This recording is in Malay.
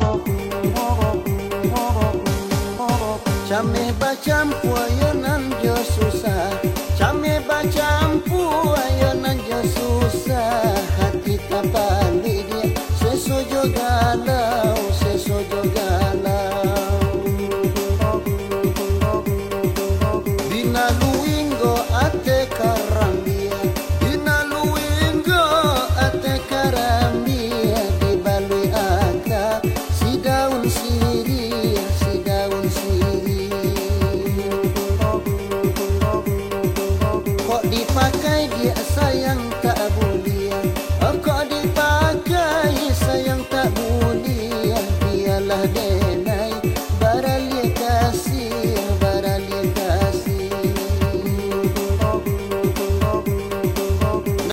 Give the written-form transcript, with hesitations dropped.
Chame bacampu ayonan jo susah, chame bacampu ayonan jo susah. Hati tak balik dia sesujoga